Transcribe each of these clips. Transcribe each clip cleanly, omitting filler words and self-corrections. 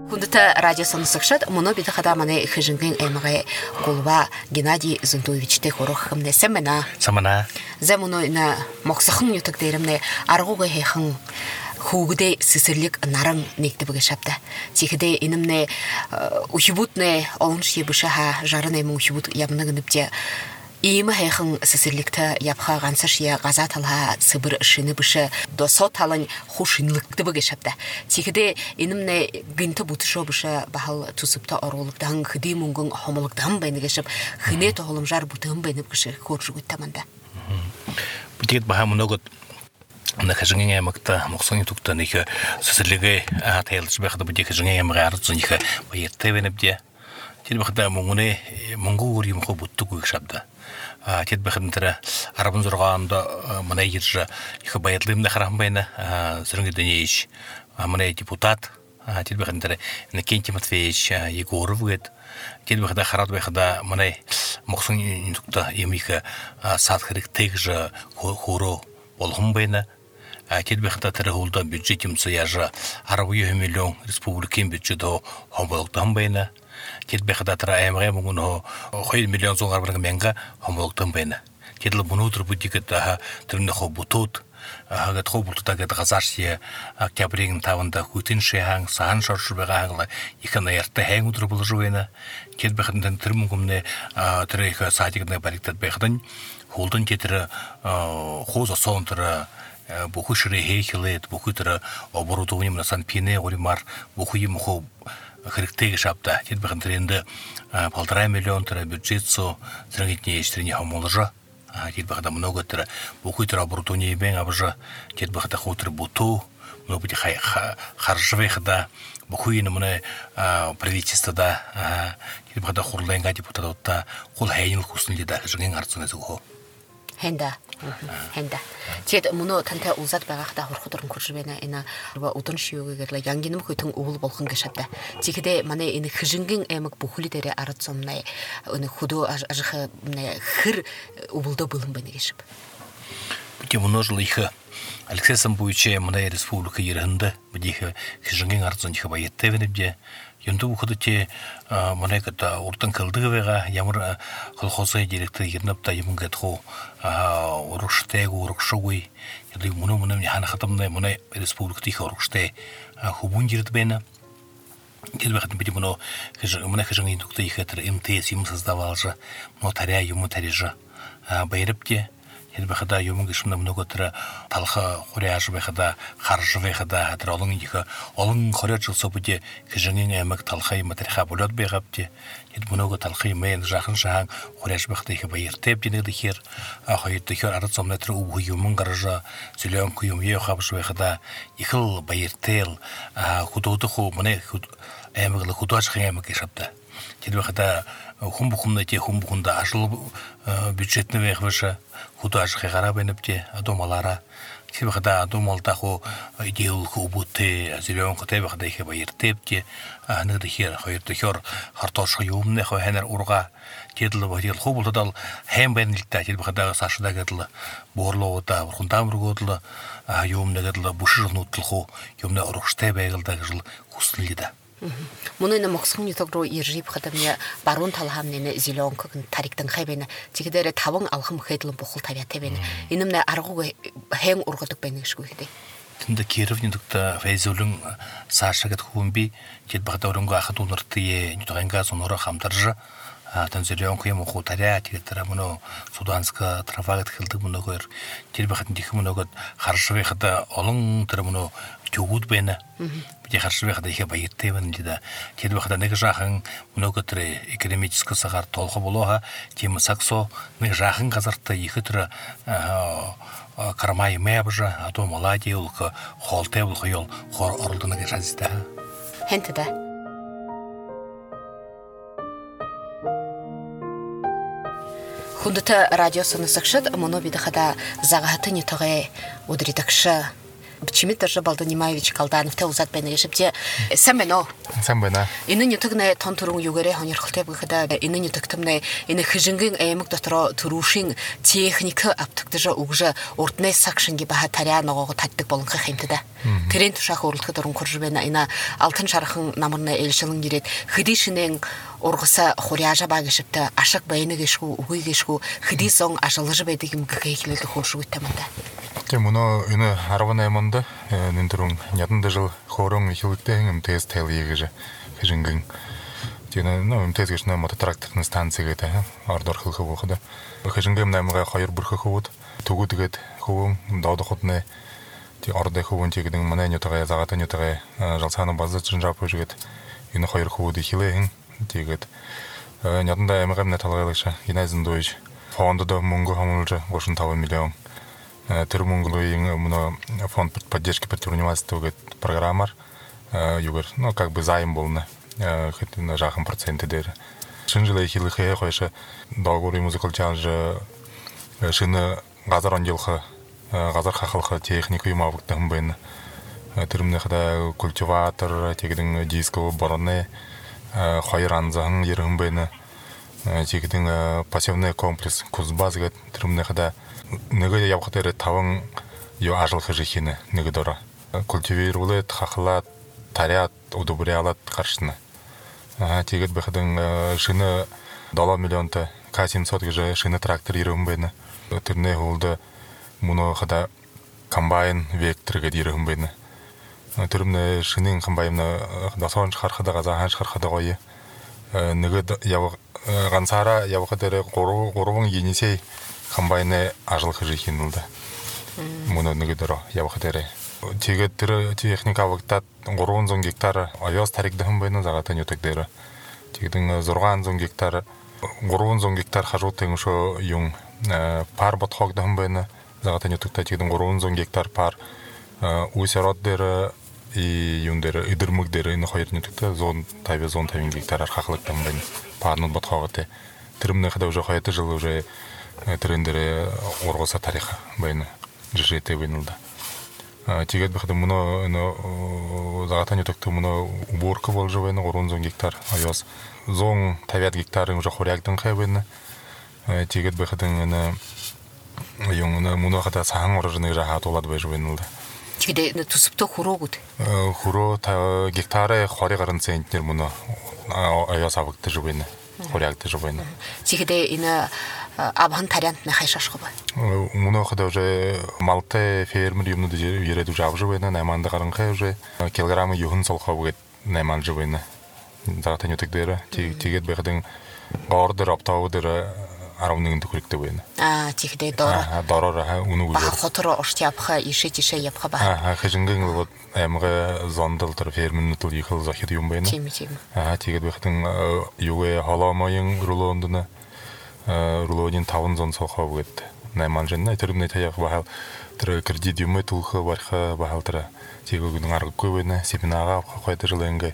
Хундата радио сонусыкшат моно биде хадаманы хижинген эмге голва Геннадий Зунтовичте хорох хамне семена. Самана. Замуно на моксахын ютак дээрэмне аргууга хэхэн хүүгдэ сэсэрлэг наран нэгдэбгэ шапта. Чихдэ инэмнэ ухибутнэ олонши бушаха жарнэ мухибут ябнаг нэбжэ ийм хайхан сэсэрлэгтэ явха ганцашия газаталха сыбыр шины бышы досо талын хушинлыктыбгэ шапта. Чихдэ инэмнэ гинтэ бутшо бышы бахал тусыпта орулыктан хди мунгун хомолыктан байныгэшып хинэ тоголомжар бутын байныбгышы хоржугут таманда. Бутигет баха многот на хажинге макта моксони тукта нихе сэсэрлэгэ атайлж байхад бутиг хажинге ямгаар зунихе баяртэвэнэбдэ. Тэр бахта мунгуне мунгуур юм хо буттуг шапта. Тед бахынтара 16-анда мына ирж их баярлымда харам байна сөрөнгө дэнийш мына депутат тед бахынтара Накенти Матвеевич Егоров гэд тед бахда харад бахда мына моксон интукта ямиха сад хэрэгтэй гэж хоро болгон байна. Тед бахда тэрхүүлдэ бюджет юмцаа яж 12 миллион республикийн бюджетөө хомболгдсон байна. Тед бахда тэр аймгийн мөнгө 2 миллион 100 мянга хомболгдсон байна. Тэдл өнөөдөр бүдигэд тэрнийхөө бутууд хагад хобултагэд газаршия октябрийн 5-нд хүтэн шихан сан шорш байгаа ханга их наяртай хэн өдөр болж байна. Тэд бахад тэр мөнгөмнө тэр их садигны баригдад байхад хулдан тэр хоз осон тэр бухушрэ хэхлэд бухутэр оборудованием на санпине горимар бухуим хо хэрэгтэй шапта. Тэд бахад тэрэнд 1,5 миллион тэр бюджетсо зэрэгний эштрийн хомолжо. Тэд бахада много тэр бухутэр оборудование бэн абжа тэд бахада хотэр буту много бити харжвэхда бухуин мне правительствода тэд бахада хурланга депутатта хул хайныл хүснэлдэ дахжгийн арцнаас өгөө. Хэнда. Тэд мөнө тантай узат байгахта хорходрон хүрж байна. Энэ удон шиёгэрлэ янгинэм хөтөн өвөл болгон гашата. Чихдэ манай энэ хижингийн аймаг бүхүл дээр ард сумнай энэ хөдөө ажих хэр өвөлдө болон байна гэшп. Бити мөнөжл их Алексей Самбуевич манай республика ерхэнде бити хижингийн ард зонх баяттайвэнэбдэ Янду хөдөти манай ката урдан кылдыгыга ямар колхозы директор ернапта юмгэт хо уруштэйг урушгүй яды мөнө хана хатамна манай республикт их уруштэй хубундирд байна. Тэд бахад бити мөнө манай хижингийн докtor их тэр МТС юм создавал же нотаря юм тарижа байрапте тэд бахада юм гишмна много тэр талха хуряж бахада харж бахада тэр олон хорьж жолсо бүдэ хижингийн аймаг талхай матриха болоод байгапте тэд много талхай мен жахан шахан хуряж бахта их баяртэв динэг дихэр хойд дихэр ард зомна тэр үг юм гаржа зэлэн юм яа хавш бахада их л баяртэл худуудах манай аймаг л худаж аймаг гişапта тэд бахада хүмбүхүмнэти хүмбүхүнда ажил бюджетны вэхвэша худаж гарабэнэпти адомалара тибхада адомалдаху идеал хубутэ зэлэн хөтэй бахада их баяртэпти нэг дихэр хоёр дихэр хартош юмнэ хэнэр урга тэдл бодил хубулдал хэм бэнэлтэ тибхада сашда гэдэл буурлуудаа хундаамргуудл юмнэгэл бүшил нутлху юмнэ ургштэй байгалда гэж хүслэлдэ. Мөнө моксхны тогро иржип хадамя баруун талхамны зелёнког тариктан хайбэна чигдэрэ таван алхам хэдлэн бухал тавятай байна. Инэмнэ аргууг хэн ургадаг байна гэшгүй хэдэ. Тэнд Кировны докта Фейзулын саашагт хүмби тэд багтаа өрөнгө ахад унартые нютганга сонороо хамтарж тан зелёнк юм хуу таря тэгтэр мөнө Суданска трафагт хэлдэг мөнөөр тэр багт дэх мөнөөгд харшвэхда олон тэр мөнө төгүүд байна. Бити харшвэхда их баяртай байна лида. Тэр багт нэг жахан мөнөөгд экономический сагаар толгой болооха тийм саксо нэг жахан газарта их тэр кармай мэбжа ато молодил холтэй болох ёл хор орлдоныг шанстай. Хэнтэдэ. Хундата радио сонусакшад моно бидахада загатыни тогэ удри такша Чимит даже Балданимаевич Калданов теузат бен ешипте самено. Самбена. Иныне төгне тонтурун югере хонерхлтеп гыда иныне төгтемне ине хижингин эмик дотро турушин техника аптыкдыжа угжа ортне сакшинги баха таряногого таттык болун хемтеде. Трен тушах урултга дурун куржбена ина алтын шархын намырна элшилин гирет. Хидишинен оргыса хоряжа багышыпты ашык байыны гешку угуй гешку хидисон ашылыжы бедигим гыкейлелди хоршу гыттаманда. Мұны үні арвана емонда, нендірің ятында жыл хорың хилікті МТС тәйлі егіжі хижінгін. МТС гешіна мототракторны станция гейті, ардор хылқы болғыда. Хижінгім нәміға қайыр бұрқы қуыд, туғы тігет қуым, дауды құтыны, ардай қуын тегідің мұна нетіғай, зағаты нетіғай, жалсаны базы жын жапы жігет, үні қайыр қуыды хилейін тегет. Ятында әміғам нәталғайлықша, генайзын дойыш. Фонды да мұңғы хамылжы, ғошын 2 миллион. Фонд поддержки предпринимательства программар, как бы займ был на жахом проценты дер. Шинжила хилы хая хойша долгорый музыкал чалжа шины газар анделха газар хахалха технику юмавыктан бен. Тирмне хада культиватор тегидин диско бороне хайранзаң ерин бен. Тегидин пассивный комплекс кузбазга тирмне хада Нөгі яуқытары тавың ё ажыл хыжихины нөгі дора. Культивировалет, хахлат, тарят, удобрялат қаршыны. Тегет бұқыдың шыны $1 миллионта, К-700 гыжы шыны трактор ерігін бәйні. Түріне ғылды мұны қыда комбайн векторға дейірігін бәйні. Түрімні шынын комбайны дасуан шқарқыда, ғазахан шқарқыда қойы. Нөгі ғансара яуқытары қорғың енесей комбайны ажыл хыжихин улда. Мұны нүгідіро яуқыдары. Тегеттірі техникавықтат 3 гектар айоз тарикдіхін байны зағатын өтікдері. Тегдің 10 гектар 3 гектар қажуттың шо юң пар батқоқдіхін байны зағатын өтікті. Тегдің 3 гектар пар ұсяротдері и юндері идірмікдері үні қойырын өтікті. 10 гектар арқақылықтың байны парнын батқоғыты. Түрімні қыда уже қойыты жылы уже трендері орғыса тарихы байыны жүржеті бейнілді. Тегет бұқыды мұны зағатан өтікті мұны уборка бол жы байыны 10 гектар айоз. 10 гектарын уже хоряктың қай байыны. Тегет бұқыдың мұны қыда саң орыжыны жағат олады бай жы бейнілді. Тегеде тұсыпты хуру ғуд? Хуру гектары хоря қарын центнер мұны айоз абықты жы бейні. Хорякты жы бейні. Тегеде ині абхан тарянтны хайшашқы ба? Мұны қыда уже малты фермер юмны ереду жаб жы бейні. Найманды қарынқай уже килограммы юхын солқа бұғет найман жы бейні. Зағатан өтікдері. Тегет бәқыдың ғордыр, аптауыдыр арауыныңды көрікті бейні. Тегеде доры? Доры, ұны ұйыр. Баға қотыры ұшты япқа, еші япқа ба? Қыжыңғың әміға зондылтыр фермерні тұл екіл зақет юм бейні. Тегет бәқыдың юге халамайың рулондыны рулонин тавын зон солқа бұғет. Найман жәнна, түрімне таяқ бағал түрі кредит юмы тұлқы барқа бағал түрі. Тегі күнің арғы көбейні, семинаға қойды жылы әңгай.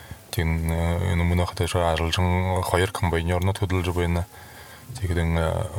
Теген мұны қытай ажылшың қойыр комбайнерны төділ жібейні. Тегеден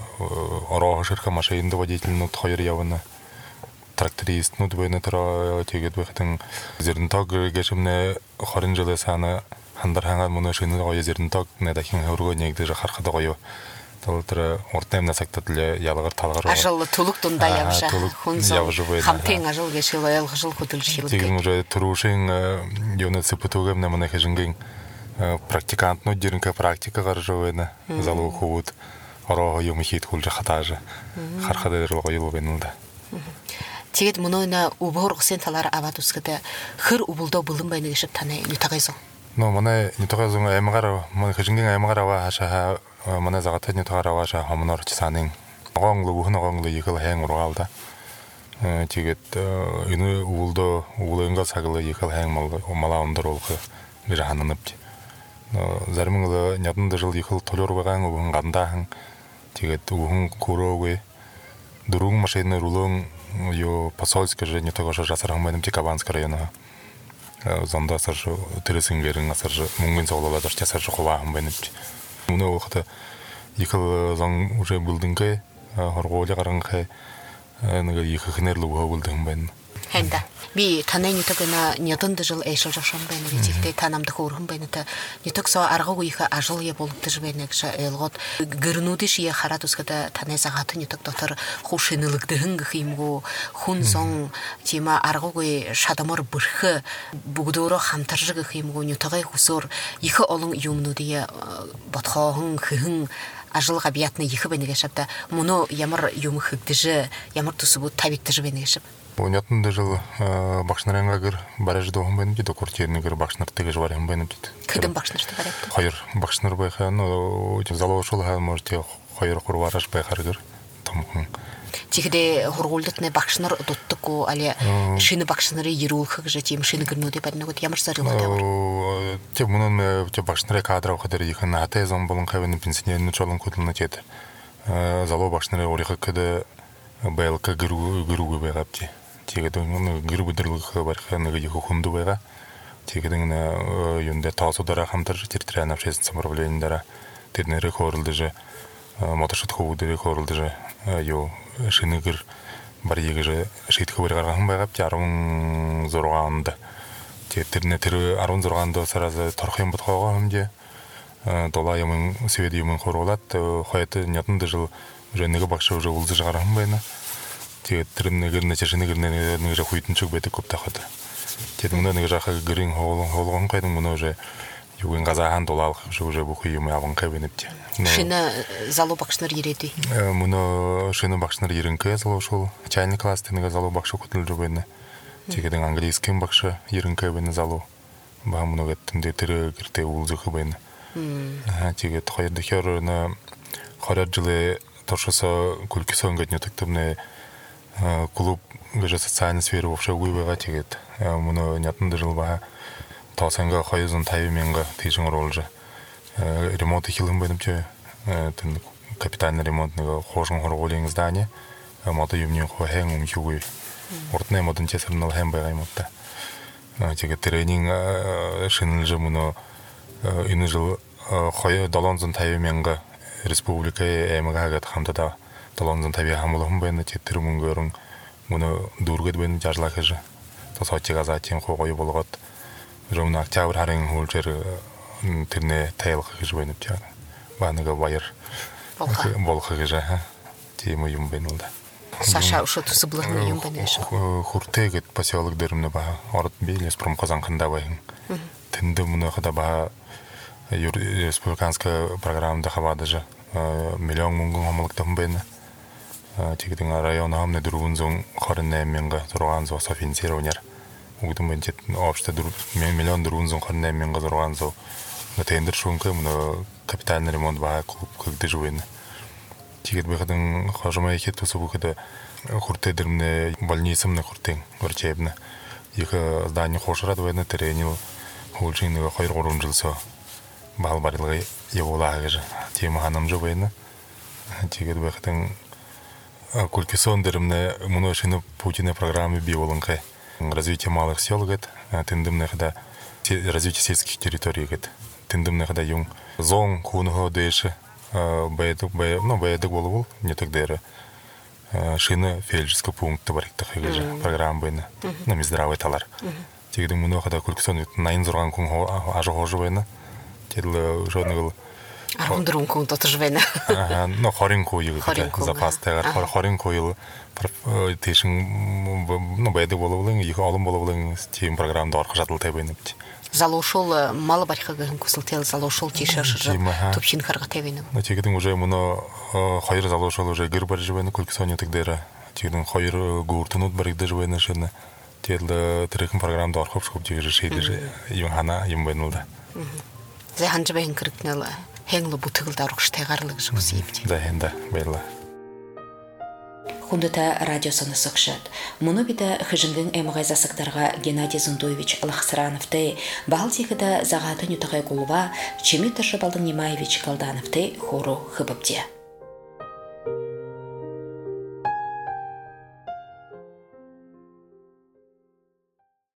орағы шырқа машайынды водителіні қойыр явыны. Трактористны дүбейні тұра тегед бәқтің зерінток гешімне қорын жылы саны хандар хаңад мұны шыны қойы зерінток недахин ғырғы негді жақарқыда қойы. Талытыры ортайым насақтатылы ялығыр талғыр. Ажылы тұлық тұнда явыша. Хунзон хамтен ажыл гешілі әлгі жыл құдыл жыл. Тегін уже тұрушың еуні цыпытуғым намына хежінгің практикантны дерінка практика ғаржауыны залуы қуыд. Орағы емі хейт құлжы қатажы. Қарқады дұрылға елу бенілді. Тегет мұнойна убор ғысен талар ават ұсқыды хыр убылдау бұлын байны кешіп таны нүтағайзың? Мұны нүтағайзың әміғар, мұны хежінген әміғар ава аша Мана загата не тара ваша хамнар чисанин. Оңлы бухна оңлы екіл хэң уралда. Тигет ины улдо улынга сагылы екіл хэң мала ондар олқы жаханыныпти. Зармыңлы нятында жыл екіл толер баган угын гандаһын. Тигет угын курогы дуруң машина рулон ё посольское же не того же жасархамайным Тикабанский района. Зонда саржы тересингерин асаржы муңгин соглалады саржы ховаһын бенипти. Мұны оқыты екіл заң уже бұлдыңқай, ғорғолы қараңқай, екі қынерлі бұға бұлдың бән. Хэнда. Би танай нютагына нятынды жыл эшил жашан байна ветихте танамды хорхын байна та нютаг со аргагу иха ажыл я болыпты жбена кша элгот гырнудиш я харатускада танай загаты нютаг дотор хушынылыгды хынгхимгу хунсон тема аргагу шадамар бырхы бугдоро хамтаржыгы химгу нютагай хусор иха олон юмнудия батхахын хын ажыл габиятны иха бенеге шапта муну ямар юм хыгдыжы ямар тусубу табиктыжы бенеге шап Понятно, жыл башнарыңа гыр бараж доғын бәйін дейді, көртеріне гыр башнар тегі жварым бәйін дейді. Күйдің башнарты бар әпті? Қайыр, башнар байқа, залау шол ға, может, қайыр құр бараж байқар гыр. Тегіде ғұрғылдытны башнар доттыку, әлі шыны башнары ерул қығы жетем, шыны гірнуде бәдіні көт, ямар зарылы да бар? Те мұнын башнары қадырау қадыр екен, атай зам болын қайвені пенсионерінің чолын көтіліні теді. Залау башнары орықы кеді байлыққа гіругі байғапте. Тегедің гірбідірлігі барқа нығыдегі хунду байға. Тегедің юнде таусудара хамтар территориальный общественное самоуправление тернері қорылды же, мотошыт қобуды қорылды же, шыны гір бар егі же шейткі барғарған байғапте арың зорғанды. Тернетері арың зорғанды саразы торқайын бұтқауға өмде. Дола емін сөйеді емін қорғалады. Қойаты нетінді жыл жөнігі бақшы уже ұлды жағарған байына. Тірімні гірні чешіні гірні жа хуйтын чөк бәті көп тақыды. Мұны нығы жақы гірін қолған қайдың мұны уже югын ғазаған долалық уже бұл құйымы алған қайбеніпте. Шыны залу бақшыныр ереді? Мұны шыны бақшыныр ерінкі залу шол. Чайны кластыніға залу бақшы көтіл жөбені. Тегедің английскім бақшы ерінкі бәні залу. Ба мұны ғаттымды түрі кірте ұлзы қыбайны. Тегет қойырды херіні қорат жылы торшысы күлкісі өңгетіне түктіміне клуб гыжа социальный сфера вообще уйбага тегет. Муну нятынды жыл бага таусанга қойызын тайыменға тейшін ролжы. Ремонт ихилым бәдімче, капитальный ремонтныға қошын қорғолейін здание, маты юмнен қойхен умхюгой. Ортынай модын чесірінал хэм байғай мотта. Тегет тренинг шыныл жы муну ины жыл қойы далонзын тайыменға республика әміға ғат қамтада талонзын табия хамылығын бәйіні теттірі мұнгөрің мұны дұрғыд бәйіні жарлақы жы. Тосатчыға затен қойы болғат. Жомын октябрь харың ғолчер түріне тайлықы жы бәйініп жағын. Бағыныға байыр болқы жы. Темі юм бәйін олда. Саша ұшы тұсы бұлығын юм бәйін өші? Құрты ғыт поселок дөрімні баға. Орыт бейлес промқазан қында байын. Тінді мұны қыда баға республиканская программада хабады же миллион мунгун хамылыктан бэйна. Тегдің район хамны дұруын зоң қарын нәйменға тұрған зоң софинансирование. Угдың бән тет общта миллион дұруын зоң қарын нәйменға тұрған зоң. Тендер шуынка мұны капитальный ремонт баға клуб көкді жуэйна. Тегет бәқыдың қажыма екет тұсы бұқыды құрты дірімні больницымны құртың врачебні. Екі здание қошырады бәйна тренил ғолшыңныға қайыр қорым жылсы. Бал барылғы еволағы жы. Темі ханам жы бәйіні. Тегет бәқытың көлкесон дірімні мұны шыны Путина программы биолынқы. Развитие малых сел гет, тендымны қыда развитие сельских территорий гет. Тендымны қыда юң зоң куынығы дэші бәйдік болу бұл, не так дәрі. Шыны фельдерский пункты бар ектіқы жы программы бәйіні. Мездравай талар. Тегедің мұны қыда көлкесон найын зорған күн ажы қожы бәйіні. Теділі жодныгыл Арғындырын күн тұты жбәйіні. Хорин қойығы запас тәғар. Хорин қойылы тейшін бәйді болу болың, екі алым болу болың тейін программда арқы жатылы тәбейініпті. Залошол малы барқығын көсілтел залошол тейші тұпшын қарға тәбейініп. Тегедің уже мұны қойыр залошол уже гір бар жбәйіні көлкісоне тігдері. Тегедің қойыр ғұртынут барықты жбәйіні шыны. Теділі тірекін программда арқып шықып тегері шейді ең хана ең бәйінілді. Зәханжы бәйін кіріктінел хеңлі бұтығылда ұрқыш тәғарлығы жұмыс епте. Зәхенді бәйлі. Хундыта радиосыны сықшыд. Мұны біді хыжыңгың әміғай засықтарға Геннадий Зундович Лахсырановты, бағыл текіді зағаты нүтіғай құлыва Чемет Тыршыбалдың Немаевич Калдановты хору хыбыпте.